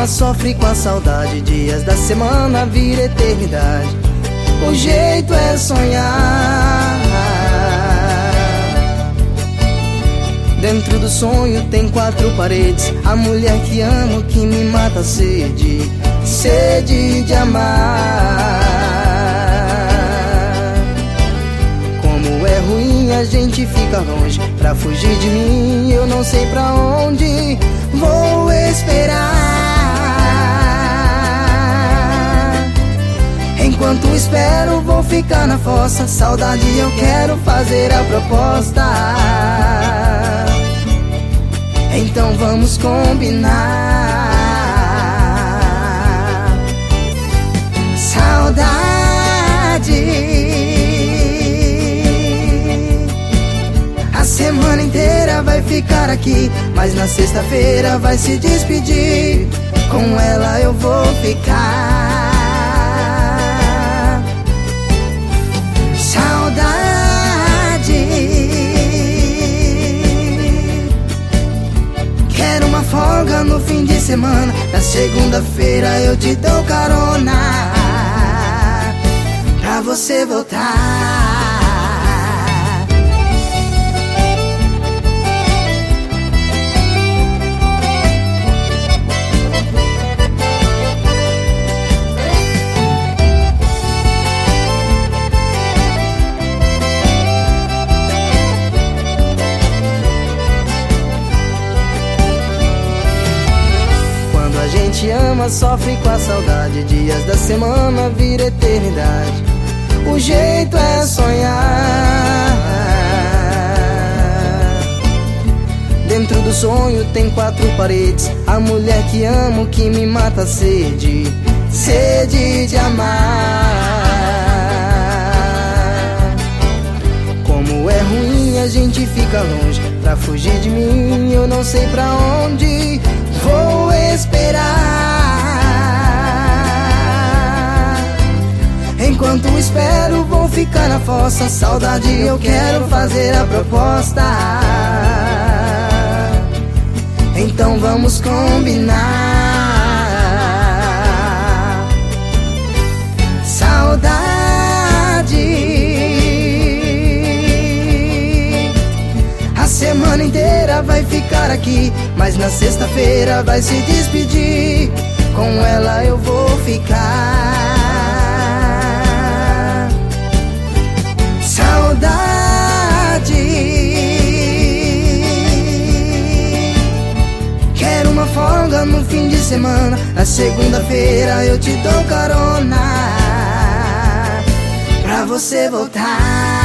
ama sofre com a saudade, dias da semana vira eternidade. O jeito é sonhar. Dentro do sonho tem quatro paredes, a mulher que amo que me mata a sede, sede de amar. Como é ruim a gente fica longe, pra fugir de mim eu não sei pra onde vou esperar. Enquanto espero vou ficar na fossa, saudade eu quero fazer a proposta. Então vamos combinar. Saudade, a semana inteira vai ficar aqui, mas na sexta-feira vai se despedir. Com ela eu vou ficar. Saudade, folga no fim de semana, na segunda-feira eu te dou carona pra você voltar. A gente ama, sofre com a saudade, dias da semana vira eternidade. O jeito é sonhar. Dentro do sonho tem quatro paredes, a mulher que amo que me mata a sede, sede de amar. Como é ruim a gente fica longe, pra fugir de mim eu não sei pra onde vou esperar. Enquanto espero vou ficar na fossa, saudade eu quero fazer a proposta. Então vamos combinar. Saudade, a semana inteira vai ficar aqui, mas na sexta-feira vai se despedir. Com ela eu vou ficar. Saudade, quero uma folga no fim de semana, na segunda-feira eu te dou carona pra você voltar.